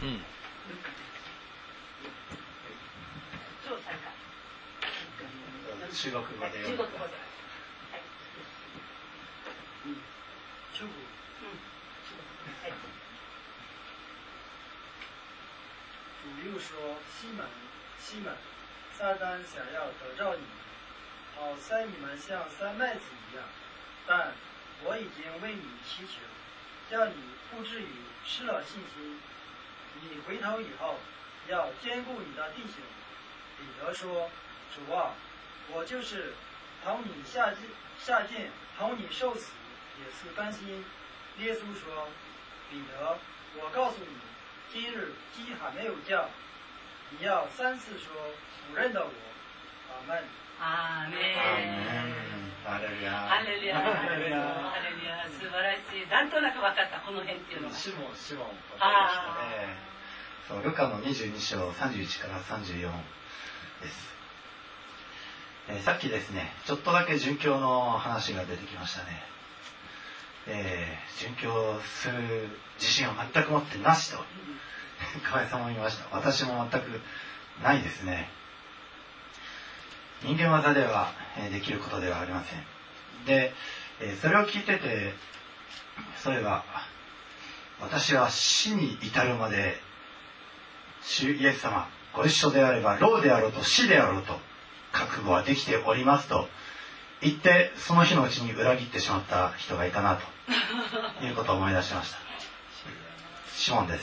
中国語で読んでください。 主又说：“西门，西门，撒旦想要得着你，好塞你们像塞麦子一样。但我已经为你祈求，叫你不至于失了信心。你回头以后，要兼顾你的弟兄。”彼得说：“主啊，我就是同你下监，同你受死，也是甘心。”耶稣说：“彼得，我告诉你，今日鸡还没有叫，你要3次说不认得我。”阿门。 アーメン。 ハレルヤ。 ハレルヤ。ハレルヤ。ハレルヤ。素晴らしい。なんとなく分かったこの辺っていうのは。 シモン分かりましたね。そう、ルカの22章31から34です。さっきですね、ちょっとだけ殉教の話が出てきましたね。殉教する自信を全く持ってなしと河合さんも言いました。私も全くないですね。人間技ではできることではありません。で、それを聞いてて、そういえば私は死に至るまで主イエス様ご一緒であれば老であろうと死であろうと覚悟はできておりますと言って、その日のうちに裏切ってしまった人がいたなということを思い出しました。シモンです。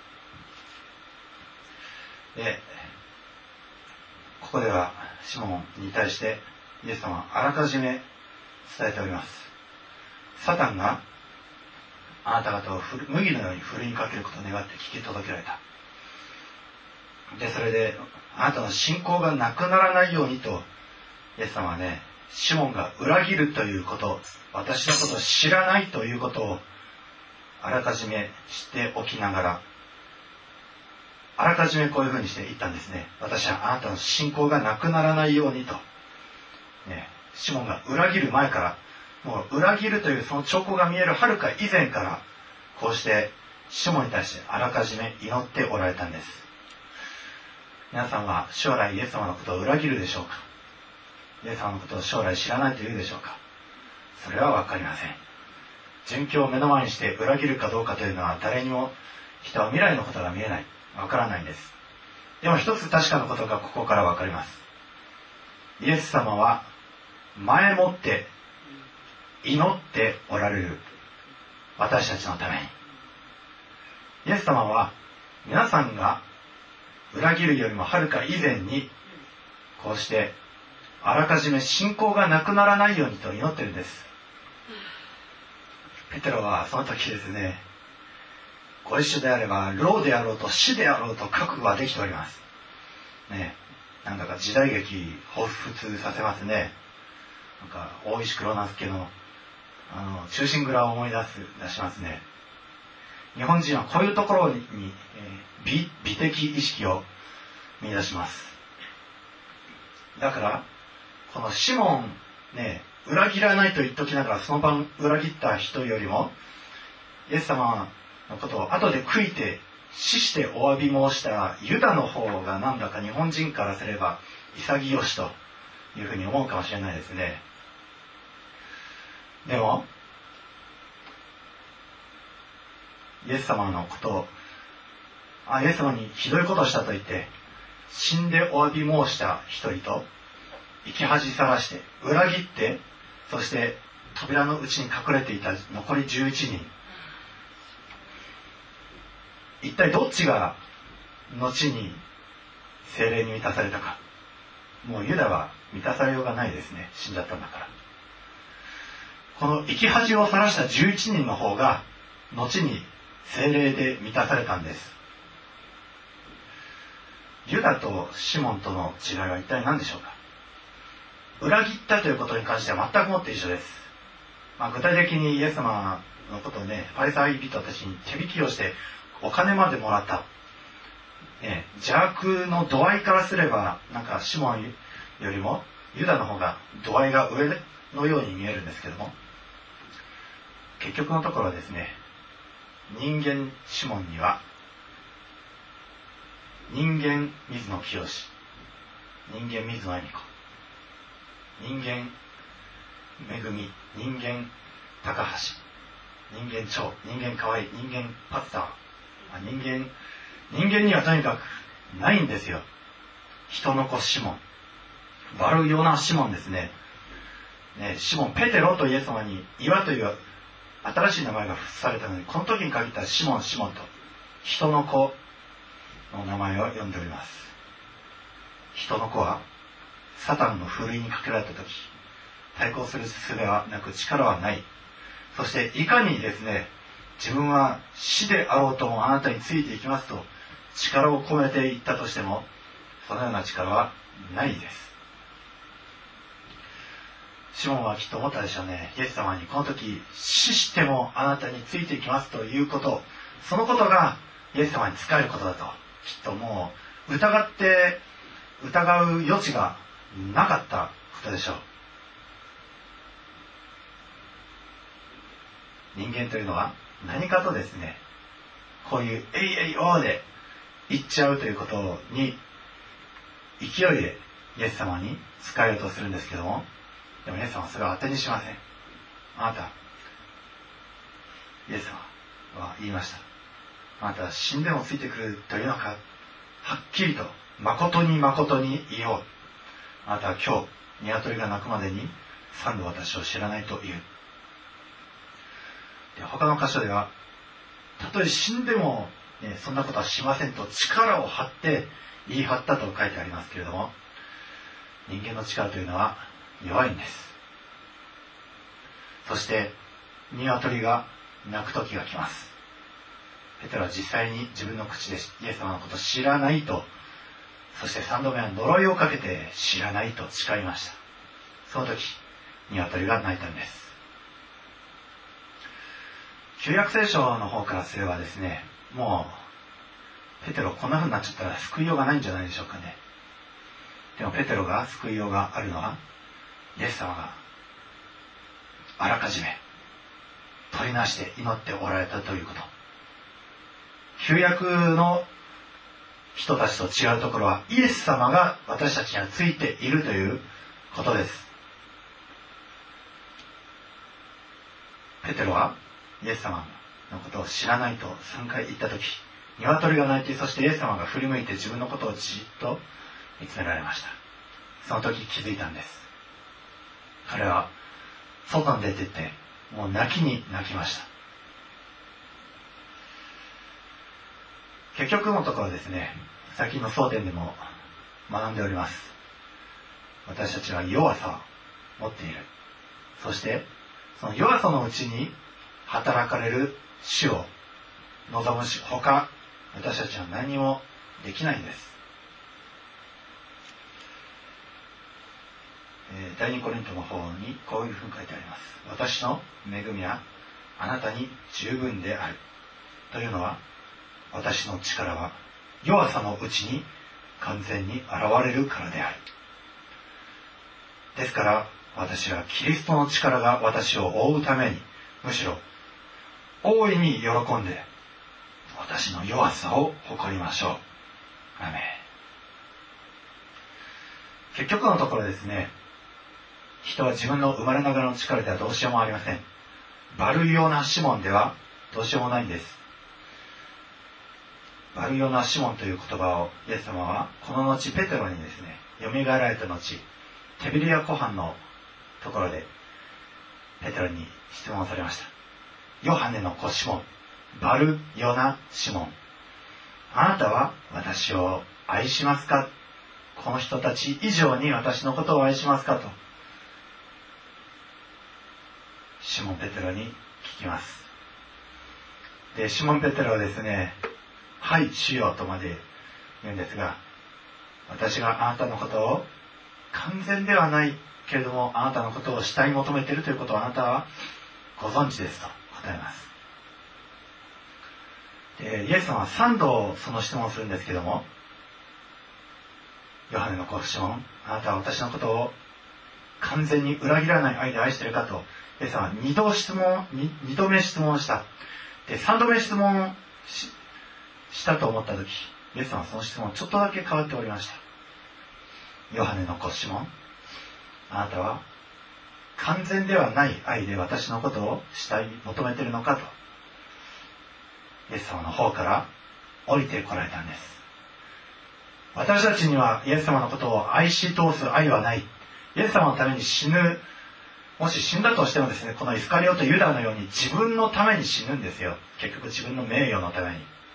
で、ここではシモンに対してイエス様はあらかじめ伝えております。サタンがあなた方を麦のようにふるいにかけることを願って聞き届けられた。で、それであなたの信仰がなくならないようにとイエス様はね、シモンが裏切るということ、私のことを知らないということをあらかじめ知っておきながら、あらかじめこういうふうにして言ったんですね。私はあなたの信仰がなくならないようにと、ね、シモンが裏切る前から、もう裏切るというその兆候が見えるはるか以前から、こうしてシモンに対してあらかじめ祈っておられたんです。皆さんは将来イエス様のことを裏切るでしょうか？イエス様のことを将来知らないというでしょうか？それは分かりません。殉教を目の前にして裏切るかどうかというのは誰にも、人は未来のことが見えない、分からないんです。でも一つ確かなことがここから分かります。イエス様は前もって祈っておられる、私たちのために。イエス様は皆さんが裏切るよりもはるか以前に、こうしてあらかじめ信仰がなくならないようにと祈ってるんです。ペテロはその時ですね、ご一緒であれば老であろうと死であろうと覚悟はできておりますね。なんだか時代劇彷彿させますね。なんか大石黒之助の忠臣蔵を思い出しますね。日本人はこういうところに、美的意識を見出します。だからこのシモンね、裏切らないと言っときながらその晩裏切った人よりも、イエス様のことを後で悔いて死してお詫び申したユダの方がなんだか日本人からすれば潔しというふうに思うかもしれないですね。でもイエス様のことを、イエス様にひどいことをしたと言って死んでお詫び申した一人と、生き恥さらして裏切って、そして扉の内に隠れていた残り11人、一体どっちが後に聖霊に満たされたか。もうユダは満たされようがないですね、死んじゃったんだから。この生き恥をさらした11人の方が後に聖霊で満たされたんです。ユダとシモンとの違いは一体何でしょうか。裏切ったということに関しては全くもって一緒です。具体的にイエス様のことをね、パリサイ人たちに手引きをしてお金までもらった、邪悪の度合いからすれば、なんかシモンよりもユダの方が度合いが上のように見えるんですけども、結局のところはですね、人間シモンには人間水野清、人間水野恵美子、人間めぐみ、人間高橋、人間長、人間河合、人間パスター、人間にはとにかくないんですよ。人の子シモン、バルヨナシモンですね。シモン、ペテロとイエス様に岩という新しい名前が付されたのに、この時に限ったシモンと人の子の名前を呼んでおります。人の子はサタンのふるいにかけられた時、対抗する術はなく力はない。そしていかにですね、自分は死であろうともあなたについていきますと力を込めていったとしても、そのような力はないです。シモンはきっと思ったでしょうね。イエス様にこの時死してもあなたについていきますということ、そのことがイエス様に仕えることだと、きっともう疑う余地がなかったことでしょう。人間というのは何かとですね、こういうえいえいおーで言っちゃうということに勢いでイエス様に仕えようとするんですけども、でもイエス様はそれを当てにしません。あなた、イエス様は言いました。あなたは死んでもついてくるというのか、はっきりと誠に誠に言おう。あなたは今日鶏が鳴くまでに3度私を知らないと言う。で、他の箇所ではたとえ死んでも、そんなことはしませんと力を張って言い張ったと書いてありますけれども、人間の力というのは弱いんです。そして鶏が鳴く時が来ます。ペテロは実際に自分の口でイエス様のことを知らないと、そして3度目は呪いをかけて知らないと誓いました。その時鶏が鳴いたんです。旧約聖書の方からすればですね、もうペテロこんな風になっちゃったら救いようがないんじゃないでしょうかね。でもペテロが救いようがあるのは、イエス様があらかじめ取りなして祈っておられたということ。旧約の人たちと違うところは、イエス様が私たちにはついているということです。ペテロはイエス様のことを知らないと3回言ったとき、鶏が鳴いて、そしてイエス様が振り向いて自分のことをじっと見つめられました。その時気づいたんです。彼は外に出てって、もう泣きに泣きました。結局のところですね、先の争点でも学んでおります。私たちは弱さを持っている。そしてその弱さのうちに働かれる主を望むし、他私たちは何もできないんです。第2コリントの方にこういうふうに書いてあります。私の恵みはあなたに十分である。というのは、私の力は弱さのうちに完全に現れるからである。ですから私はキリストの力が私を覆うために、むしろ大いに喜んで私の弱さを誇りましょう。アメン。結局のところですね、人は自分の生まれながらの力ではどうしようもありません。バルヨナシモンではどうしようもないんです。バルヨナシモンという言葉をイエス様はこの後ペテロにですね、蘇られた後、テビリア湖畔のところでペテロに質問されました。ヨハネの子シモン、バルヨナシモン、あなたは私を愛しますか？この人たち以上に私のことを愛しますか？とシモン・ペテロに聞きます。で、シモン・ペテロはですね、はい主よとまで言うんですが、私があなたのことを完全ではないけれどもあなたのことを慕い求めているということをあなたはご存知ですと答えます。で、イエス様は3度その質問をするんですけども、ヨハネの子シモン、あなたは私のことを完全に裏切らない愛で愛しているかとイエス様は2度目質問した。で、3度目質問したと思った時、 イエス様はその質問ちょっとだけ変わっておりました。ヨハネの子シモン、あなたは完全ではない愛で私のことを求めているのかと、イエス様の方から降りてこられたんです。私たちにはイエス様のことを愛し通す愛はない。イエス様のために死ぬ、もし死んだとしてもですね、このイスカリオとユダのように自分のために死ぬんですよ。結局自分の名誉のために。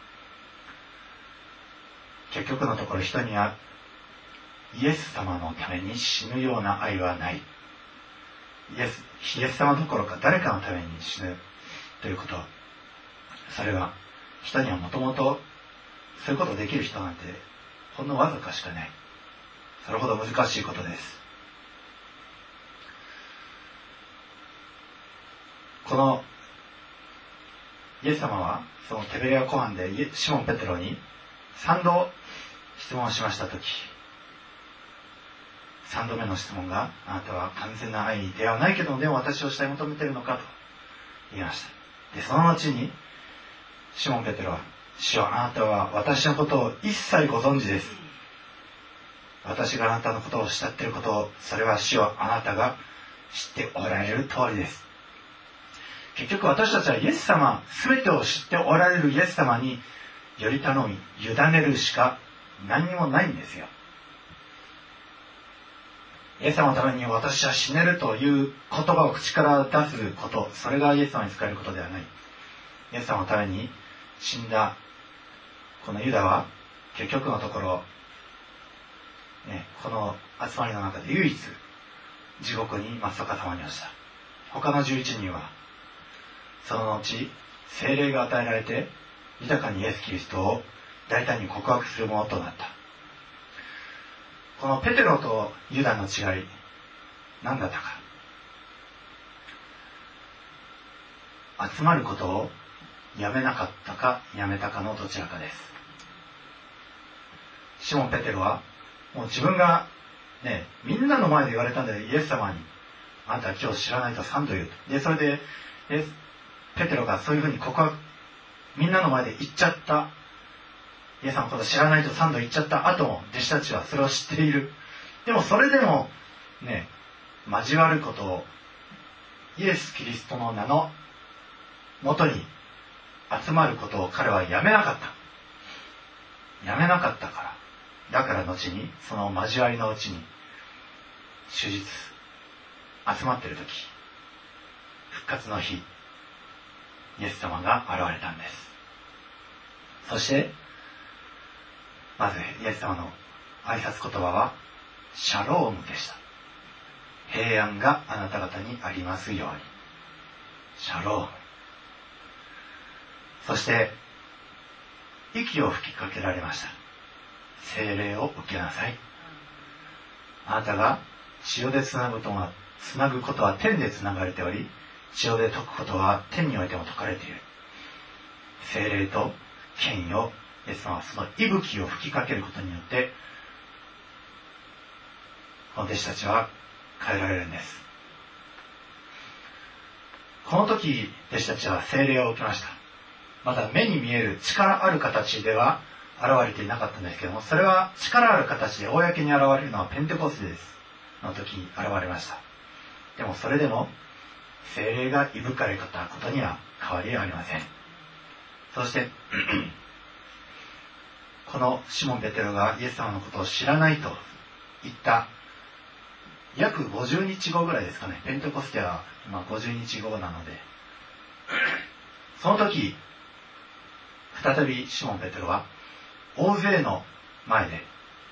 結局のところ、人にはイエス様のために死ぬような愛はない。イエス様どころか誰かのために死ぬということ、それは人にはもともとそういうことできる人なんてほんのわずかしかない。それほど難しいことです。このイエス様はそのテベレア湖畔でシモン・ペテロに3度質問をしましたとき、3度目の質問が、あなたは完全な愛ではないけどでも私を慕い求めているのかと言いました。でその後にシモン・ペテロは、主よ、あなたは私のことを一切ご存知です。私があなたのことを慕っていることを、それは主よ、あなたが知っておられる通りです。結局私たちはイエス様、全てを知っておられるイエス様により頼み、委ねるしか何にもないんですよ。イエス様のために私は死ねるという言葉を口から出すこと、それがイエス様に使えることではない。イエス様のために死んだこのユダは結局のところ、この集まりの中で唯一地獄に真っ逆さまに落ちた。他の11人はその後聖霊が与えられて豊かにイエス・キリストを大胆に告白するものとなった。このペテロとユダの違い、何だったか。集まることをやめなかったかやめたかのどちらかです。シモン・ペテロはもう自分がみんなの前で言われたんで、イエス様にあんたは今日知らないと3度言うと。でそれでペテロがそういうふうに告白、みんなの前で言っちゃった、イエス様のこと知らないと3度言っちゃった後も弟子たちはそれを知っている。でもそれでも交わることを、イエス・キリストの名のもとに集まることを彼はやめなかった。やめなかったから。だから後にその交わりのうちに終日集まっている時、復活の日、イエス様が現れたんです。そしてまずイエス様の挨拶言葉はシャロームでした。平安があなた方にありますように。シャローム。そして息を吹きかけられました。聖霊を受けなさい。あなたが血でつなぐことは天でつながれており、血で解くことは天においても解かれている。聖霊と権威をイエス様はその息吹を吹きかけることによってこの弟子たちは変えられるんです。この時弟子たちは聖霊を受けました。まだ目に見える力ある形では現れていなかったんですけども、それは力ある形で公に現れるのはペンテコステですの時に現れました。でもそれでも聖霊がいぶかれたことには変わりありません。そしてこのシモン・ペテロがイエス様のことを知らないと言った約50日後ぐらいですかね。ペンテコステは今50日後なので、その時再びシモン・ペテロは大勢の前で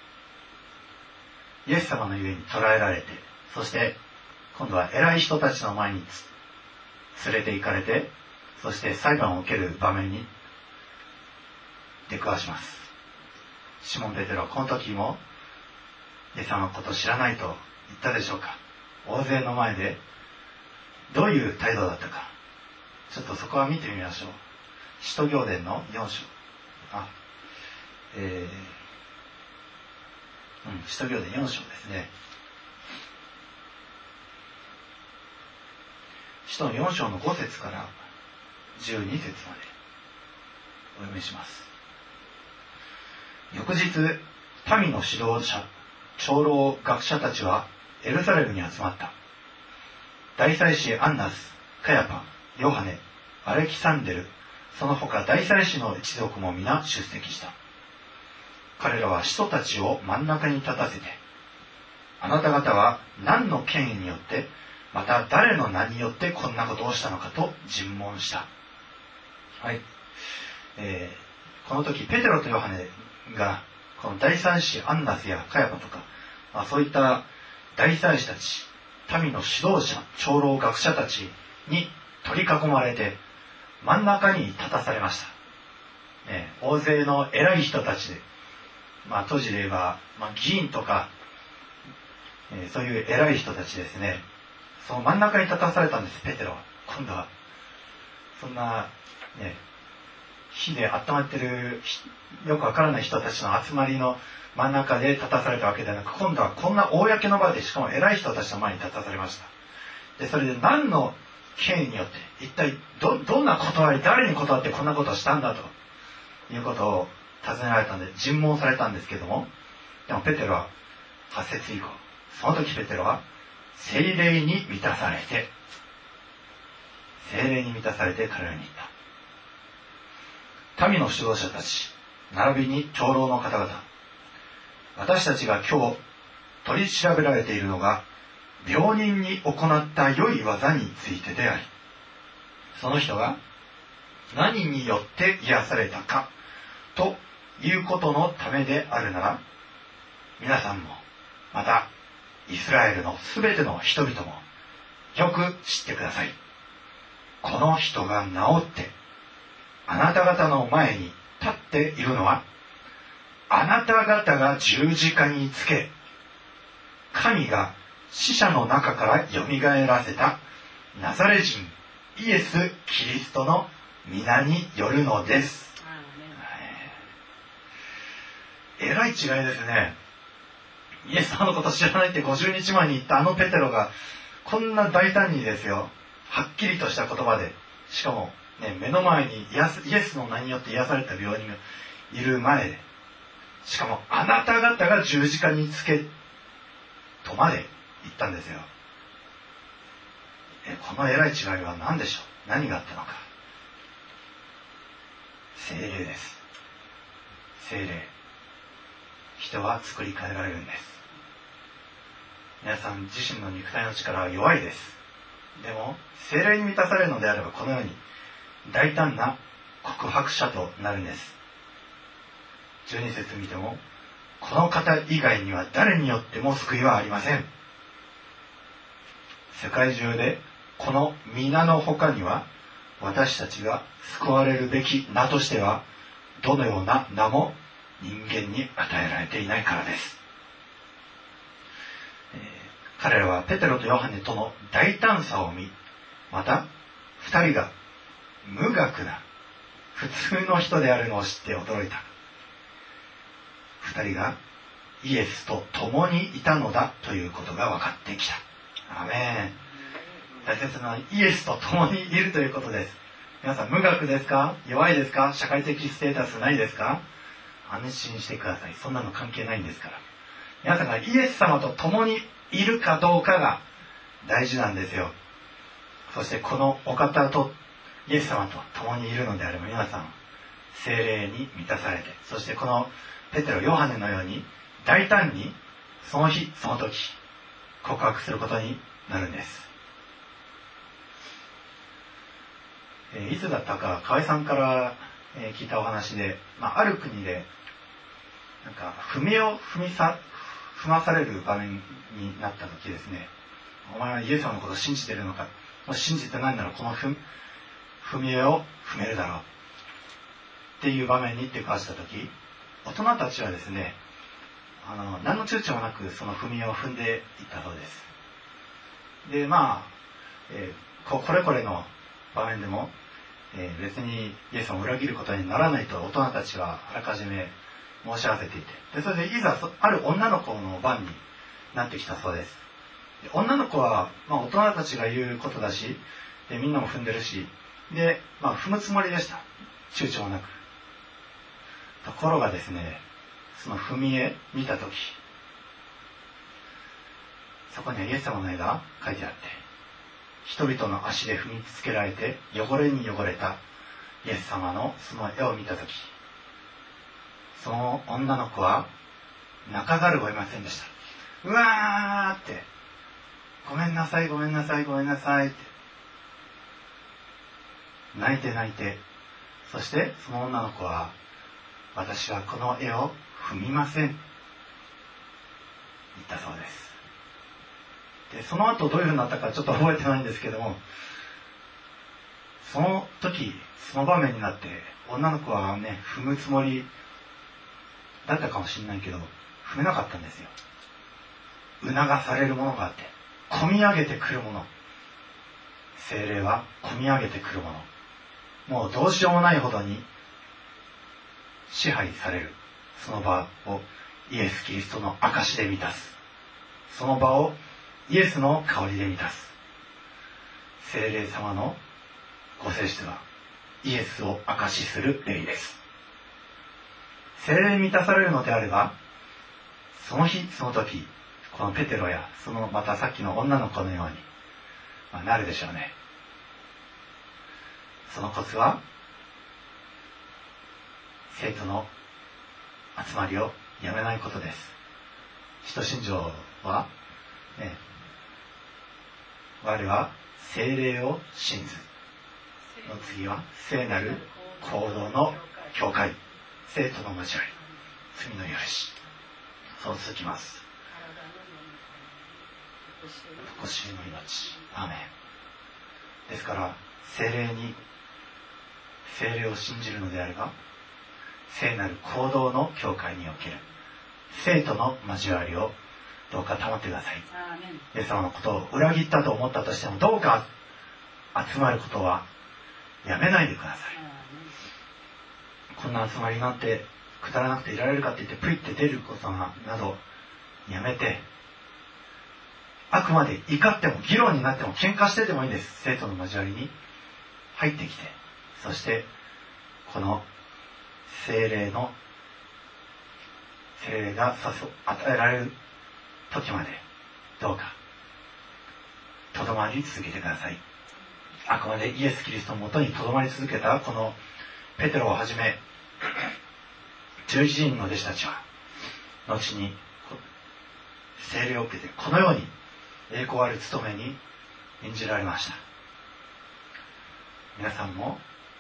イエス様のゆえに捕らえられて、そして今度は偉い人たちの前に連れて行かれて、そして裁判を受ける場面に出くわします。シモン・ペテロはこの時もイエス様のことを知らないと言ったでしょうか。大勢の前でどういう態度だったか、ちょっとそこは見てみましょう。使徒行伝の4章、使徒行伝4章ですね。使徒の4章の5節から12節までお読みします。 翌日、民の指導者、長老学者たちはエルサレムに集まった。大祭司アンナス、カヤパ、ヨハネ、アレキサンデル、その他大祭司の一族も皆出席した。彼らは使徒たちを真ん中に立たせて、あなた方は何の権威によって、また誰の名によってこんなことをしたのかと尋問した。はい。この時ペテロとヨハネがこの大祭司アンナスやカヤパとか、そういった大祭司たち、民の指導者、長老学者たちに取り囲まれて真ん中に立たされました。大勢の偉い人たちで、当時で言えば、議員とか、そういう偉い人たちですね。その真ん中に立たされたんです、ペテロは。今度はそんな火で温まってるよくわからない人たちの集まりの真ん中で立たされたわけではなく、今度はこんな公の場で、しかも偉い人たちの前に立たされました。でそれで何の権威によって一体 どんな断り、誰に断ってこんなことをしたんだということを尋ねられたので、尋問されたんですけども、でもペテロは8節以降、その時ペテロは聖霊に満たされて彼らに言った。民の指導者たち並びに長老の方々、私たちが今日取り調べられているのが病人に行った良い技についてであり、その人が何によって癒されたかということのためであるなら、皆さんもまたイスラエルのすべての人々もよく知ってください。この人が治ってあなた方の前に立っているのは、あなた方が十字架につけ神が死者の中からよみがえらせたナザレ人イエス・キリストの皆によるのです。えらい違いですね。イエス様のこと知らないって50日前に言ったあのペテロが、こんな大胆にですよ、はっきりとした言葉で、しかも、目の前にイエスの名によって癒された病人がいる前で、しかもあなた方が十字架につけとまで言ったんですよ。この偉い違いは何でしょう。何があったのか。聖霊です。聖霊。人は作り変えられるんです。皆さん自身の肉体の力は弱いです。でも聖霊に満たされるのであれば、このように大胆な告白者となるんです。12節見ても、この方以外には誰によっても救いはありません。世界中でこの皆の他には私たちが救われるべき名としてはどのような名も人間に与えられていないからです。彼らはペテロとヨハネとの大胆さを見、また二人が無学な普通の人であるのを知って驚いた。二人がイエスと共にいたのだということが分かってきた。アメン。大切なのはイエスと共にいるということです。皆さん無学ですか？弱いですか？社会的ステータスないですか？安心してください。そんなの関係ないんですから。皆さんがイエス様と共にいるかどうかが大事なんですよ。そしてこのお方とイエス様と共にいるのであれば、皆さん聖霊に満たされて、そしてこのペテロ、ヨハネのように大胆にその日その時告白することになるんです。いつだったか河合さんから聞いたお話で、ある国でなんか踏まされる場面になった時ですね、お前はイエス様のことを信じているのか、もし信じてないならこの踏み絵を踏めるだろうっていう場面に出くわした時、大人たちはですね、何の躊躇もなくその踏み絵を踏んでいったそうです。でこれこれの場面でも、別にイエスを裏切ることにならないと大人たちはあらかじめ申し合わせていて、でそれでいざある女の子の番になってきたそうです。で女の子は、大人たちが言うことだし、でみんなも踏んでるし、で、踏むつもりでした。躊躇もなく。ところがですね、 その踏み絵見たとき、そこにはイエス様の絵が描いてあって、人々の足で踏みつけられて汚れに汚れたイエス様のその絵を見たとき、その女の子は泣かざるを得ませんでした。うわーって、ごめんなさいごめんなさいごめんなさいって泣いて泣いて、そしてその女の子は、私はこの絵を踏みません、言ったそうです。でその後どういうふうになったかちょっと覚えてないんですけども、その時その場面になって女の子はね、踏むつもりだったかもしれないけど踏めなかったんですよ。促されるものがあって、込み上げてくるもの、聖霊は込み上げてくるもの、もうどうしようもないほどに支配される、その場をイエス・キリストの証で満たす、その場をイエスの香りで満たす、聖霊様のご性質はイエスを証しする霊です。聖霊に満たされるのであれば、その日その時、このペテロやそのまたさっきの女の子のように、なるでしょうね。そのコツは生徒の集まりをやめないことです。使徒信条は、我は聖霊を信ずの次は聖なる行動の教会、生徒の交わり、罪の許し、そう続きます。常しえの命、アーメン。ですから聖霊を信じるのであれば、聖なる行動の教会における生徒の交わりをどうか保ってください。イエス様のことを裏切ったと思ったとしても、どうか集まることはやめないでください。こんな集まりなんてくだらなくていられるかって言ってプイって出ることなどやめて、あくまで怒っても議論になっても喧嘩してでもいいんです。生徒の交わりに入ってきて、そしてこの聖霊が与えられる時までどうかとどまり続けてください。あくまでイエス・キリストのもとにとどまり続けたこのペテロをはじめ11人の弟子たちは、後に聖霊を受けてこのように栄光ある務めに演じられました。皆さんも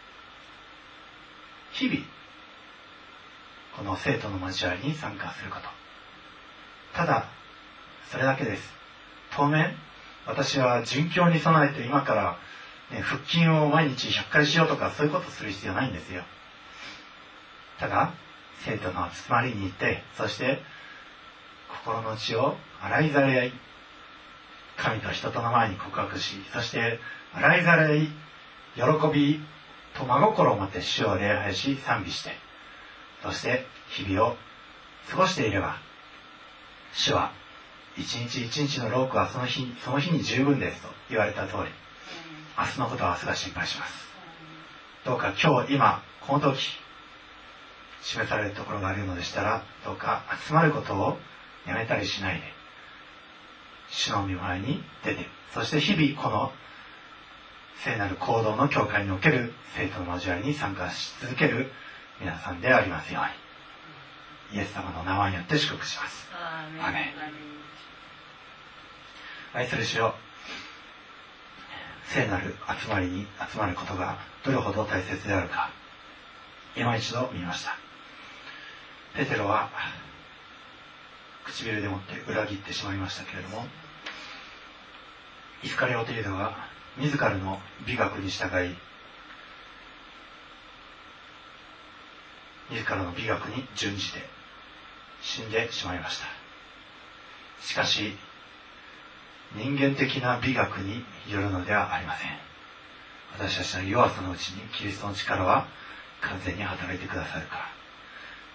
日々この生徒の交わりに参加すること、ただそれだけです。当面私は殉教に備えて今から、腹筋を毎日100回しようとかそういうことする必要ないんですよ。ただ生徒の集まりに行って、そして心の内を洗いざらい神と人との前に告白し、そして洗いざらい喜びと真心を持って主を礼拝し賛美して、そして日々を過ごしていれば、主は一日一日の労苦はその日に十分ですと言われた通り、明日のことは明日が心配します。どうか今この時示されるところがあるのでしたら、どうか集まることをやめたりしないで、主の御前に出て、そして日々この聖なる行動の教会における生徒の交わりに参加し続ける皆さんでありますように、イエス様の名前によって祝福します。アーメン。愛する主よ、聖なる集まりに集まることがどれほど大切であるか、今一度見ました。ペテロは唇でもって裏切ってしまいましたけれども、イスカリオテユダは自らの美学に従い、自らの美学に準じて死んでしまいました。しかし人間的な美学によるのではありません。私たちの弱さのうちにキリストの力は完全に働いてくださるから。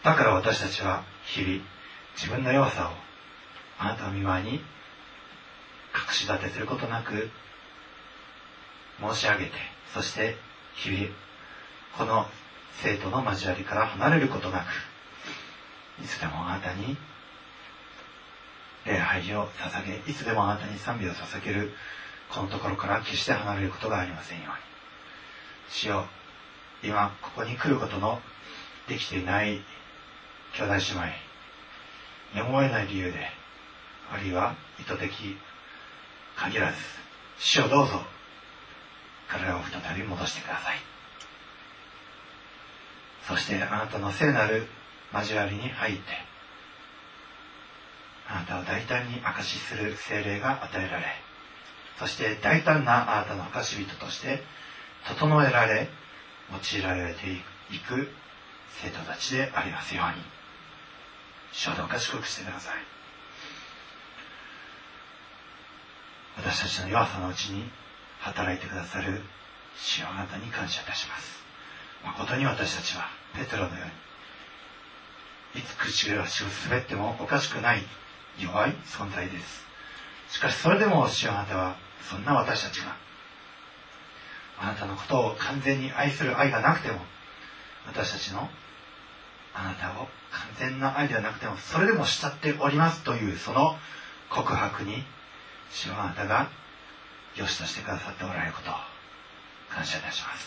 だから私たちは日々自分の弱さをあなたの御前に隠し立てすることなく申し上げて、そして日々この生徒の交わりから離れることなく、 いつでもあなたに礼拝を捧げ、いつでもあなたに賛美を捧げるこのところから決して離れることがありませんように。主よ、今ここに来ることのできていない兄弟姉妹、やむを得ない理由で、あるいは意図的限らず、主をどうぞ彼らを再び戻してください。そしてあなたの聖なる交わりに入って、あなたを大胆に証しする聖霊が与えられ、そして大胆なあなたの証人として整えられ、用いられていく生徒たちでありますように。主をどうか祝福してください。私たちの弱さのうちに働いてくださる主よ、あなたに感謝いたします。誠に私たちはペテロのように、いつ口足を滑ってもおかしくない弱い存在です。しかしそれでも主よ、あなたはそんな私たちがあなたのことを完全に愛する愛がなくても、私たちのあなたを完全な愛ではなくてもそれでも慕っておりますというその告白に、主よ、あなたが良しとしてくださっておられることを感謝いたします。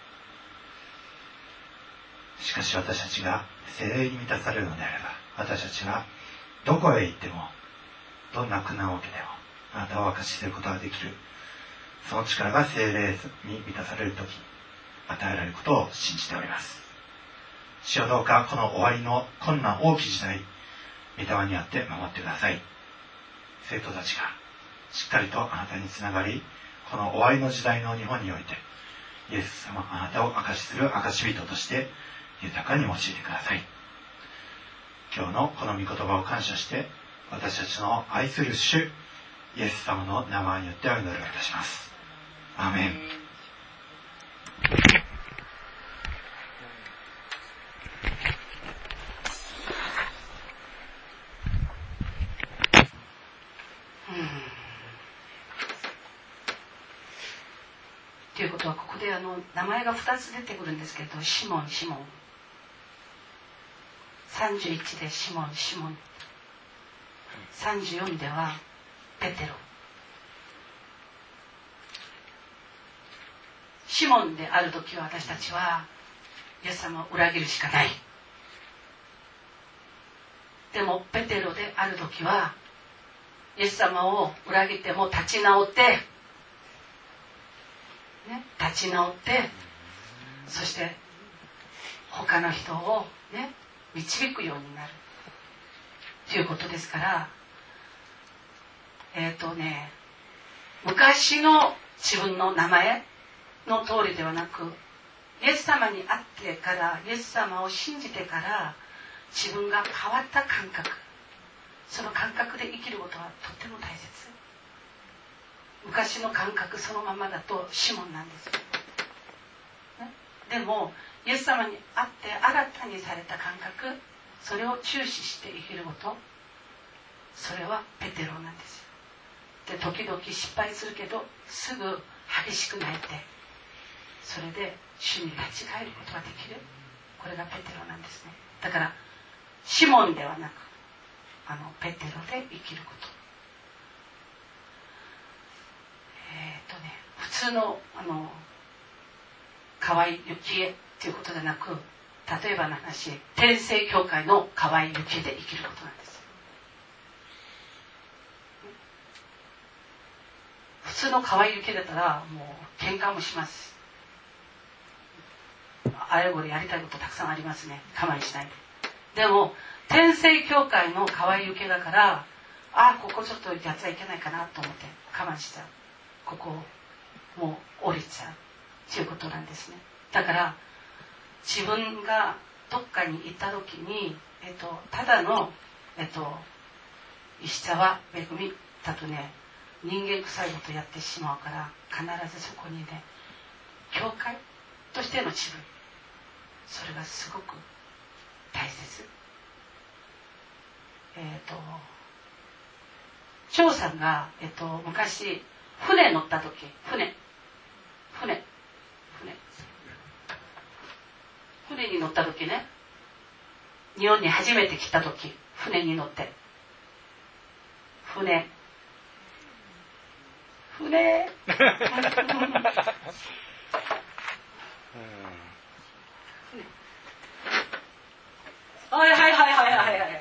しかし私たちが聖霊に満たされるのであれば、私たちがどこへ行ってもどんな苦難を受けてもあなたを明かしすることができる、その力が聖霊に満たされるとき与えられることを信じております。主よ、どうかこの終わりの困難大きい時代、御霊にあって守ってください。生徒たちがしっかりとあなたにつながり、この終わりの時代の日本においてイエス様、あなたを証しする証人として豊かに用いてください。今日のこの御言葉を感謝して、私たちの愛する主イエス様の名前によってお祈りをいたします。アーメン。 ということは、ここで名前が2つ出てくるんですけど、シモン、シモン。31でシモン、シモン。34ではペテロ。シモンであるときは、私たちはイエス様を裏切るしかない。でもペテロであるときは、イエス様を裏切っても立ち直って、立ち直って、そして他の人を導くようになるということですから、昔の自分の名前の通りではなく、イエス様に会ってから、イエス様を信じてから自分が変わった感覚、その感覚で生きることはとっても大切。昔の感覚そのままだとシモンなんですよ、でもイエス様に会って新たにされた感覚、それを注視して生きること、それはペテロなんですよ。で、時々失敗するけどすぐ激しく泣いて、それで主に立ち返ることができる、これがペテロなんですね。だからシモンではなくペテロで生きること。普通の河合幸恵ということでなく、例えばの話、天聖教会の河合幸恵で生きることなんです。普通の河合幸恵だったらもう喧嘩もします。あれこれやりたいことたくさんありますね。我慢しないで。でも天聖教会の河合幸恵だから、ここちょっとやっちゃいけないかなと思って我慢しちゃう。ここをもう降りちゃうということなんですね。だから自分がどっかに行った時に、ただの、石沢めぐみだとね、人間臭いことやってしまうから、必ずそこにね、教会としての自分、それがすごく大切。張さんが、昔船乗った時、船に乗った時ね、 日本に初めて来た時、船に乗って船はい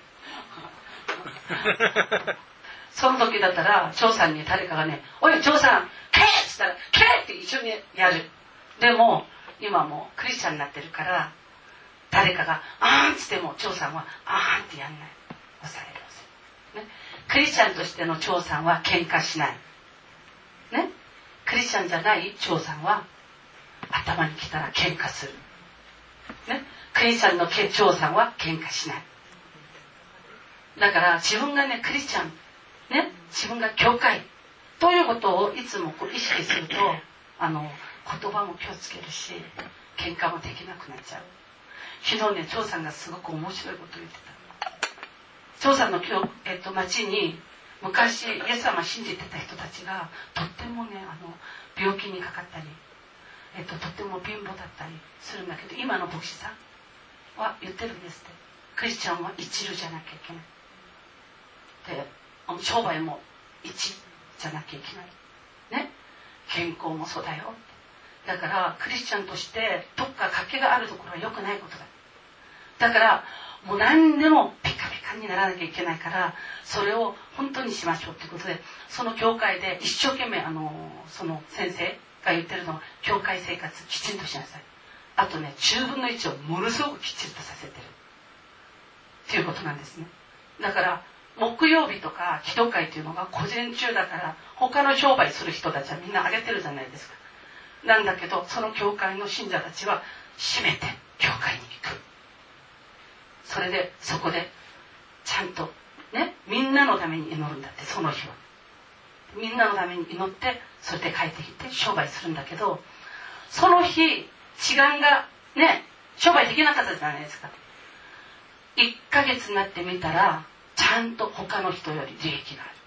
その時だったら長さんに誰かがね、おい長さんケーッつったらケーッって一緒にやる。でも今もうクリスチャンになってるから、誰かがあーんつっても長さんはあーんってやんない、抑える、ね、クリスチャンとしての長さんは喧嘩しないね。クリスチャンじゃない長さんは頭に来たら喧嘩するね。クリスチャンの長さんは喧嘩しない。だから自分がねクリスチャンね、自分が教会ということをいつもこう意識すると、言葉も気をつけるし、喧嘩もできなくなっちゃう。昨日ね、長さんがすごく面白いことを言ってた。長さんの町に昔イエス様信じてた人たちがとってもね病気にかかったり、とっても貧乏だったりするんだけど、今の牧師さんは言ってるんですって。クリスチャンは一流じゃなきゃいけないで、商売も一じゃなきゃいけないね。健康もそうだよ。だからクリスチャンとしてどっか賭けがあるところは良くないことだ。だからもう何でもピカピカにならなきゃいけないから、それを本当にしましょうということで、その教会で一生懸命その先生が言ってるのは、教会生活きちんとしなさい。あとね、10分の1をものすごくきちんとさせてるっていうことなんですね。だから木曜日とか祈祷会っていうのが午前中だから、他の商売する人たちはみんなあげてるじゃないですか。なんだけどその教会の信者たちは閉めて教会に行く。それでそこでちゃんとね、みんなのために祈るんだって。その日はみんなのために祈って、それで帰ってきて商売するんだけど、その日時間がね商売できなかったじゃないですか。1ヶ月になってみたらちゃんと他の人より利益がある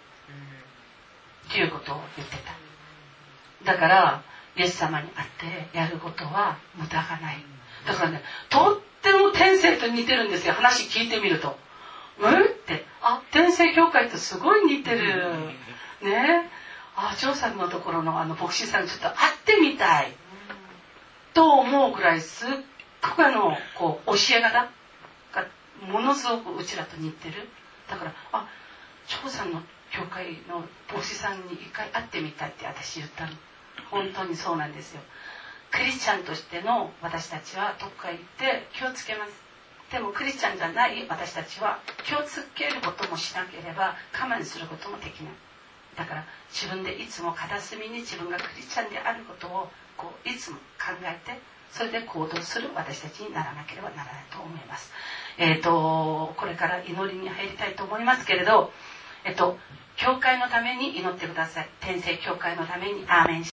っていうことを言ってた。だからイエス様に会ってやることは無駄がない。だからね、とっても天性と似てるんですよ。話聞いてみるとって、天性教会とすごい似てるね。ジョーさんのところの牧師さんちょっと会ってみたいと思うくらい、すっごくこう教え方がものすごくうちらと似てる。だから長さんの教会の牧師さんに一回会ってみたいって私言ったの。本当にそうなんですよ。クリスチャンとしての私たちはどっか行って気をつけます。でもクリスチャンじゃない私たちは気をつけることもしなければ我慢することもできない。だから自分でいつも片隅に自分がクリスチャンであることをいつも考えて、それで行動する私たちにならなければならないと思います。これから祈りに入りたいと思いますけれど、教会のために祈ってください。天聖教会のためにアーメン。